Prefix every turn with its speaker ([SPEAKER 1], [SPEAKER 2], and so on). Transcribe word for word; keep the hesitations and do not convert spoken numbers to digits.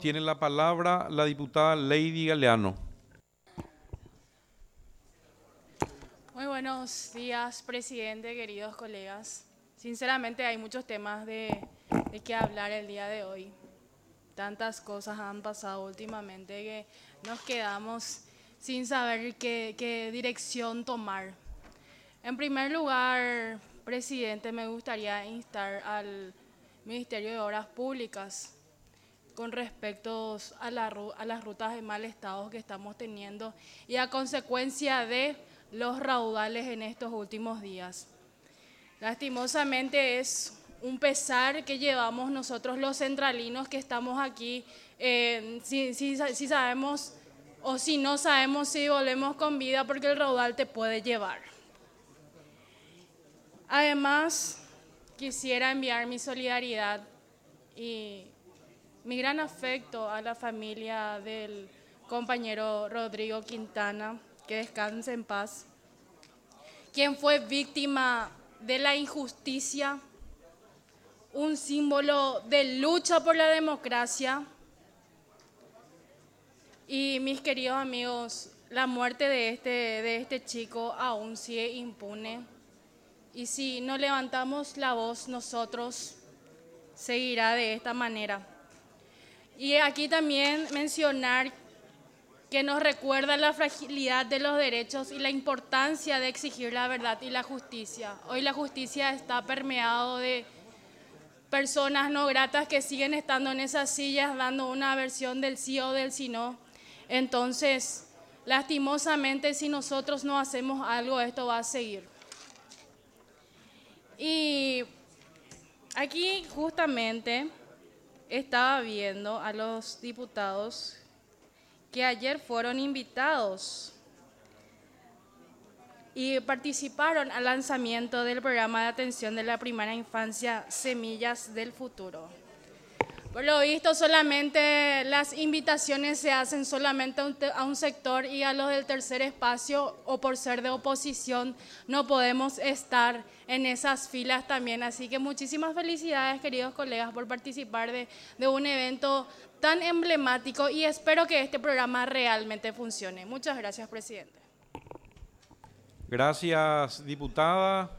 [SPEAKER 1] Tiene la palabra la diputada Lady Galeano.
[SPEAKER 2] Muy buenos días, presidente, queridos colegas. Sinceramente hay muchos temas de, de qué hablar el día de hoy. Tantas cosas han pasado últimamente que nos quedamos sin saber qué, qué dirección tomar. En primer lugar, presidente, me gustaría instar al Ministerio de Obras Públicas con respecto a, la, a las rutas de mal estado que estamos teniendo y a consecuencia de los raudales en estos últimos días. Lastimosamente es un pesar que llevamos nosotros los centralinos que estamos aquí, eh, si, si, si sabemos o si no sabemos si volvemos con vida porque el raudal te puede llevar. Además, quisiera enviar mi solidaridad y mi gran afecto a la familia del compañero Rodrigo Quintana, que descanse en paz, quien fue víctima de la injusticia, un símbolo de lucha por la democracia. Y mis queridos amigos, la muerte de este, de este chico aún sigue impune. Y si no levantamos la voz nosotros, seguirá de esta manera. Y aquí también mencionar que nos recuerda la fragilidad de los derechos y la importancia de exigir la verdad y la justicia. Hoy la justicia está permeado de personas no gratas que siguen estando en esas sillas dando una versión del sí o del sí no. Entonces, lastimosamente, si nosotros no hacemos algo, esto va a seguir. Y aquí justamente estaba viendo a los diputados que ayer fueron invitados y participaron al lanzamiento del programa de atención de la primera infancia Semillas del Futuro. Por lo visto, solamente las invitaciones se hacen solamente a un, a un sector y a los del tercer espacio o por ser de oposición no podemos estar en esas filas también. Así que muchísimas felicidades, queridos colegas, por participar de, de un evento tan emblemático y espero que este programa realmente funcione. Muchas gracias, presidente.
[SPEAKER 1] Gracias, diputada.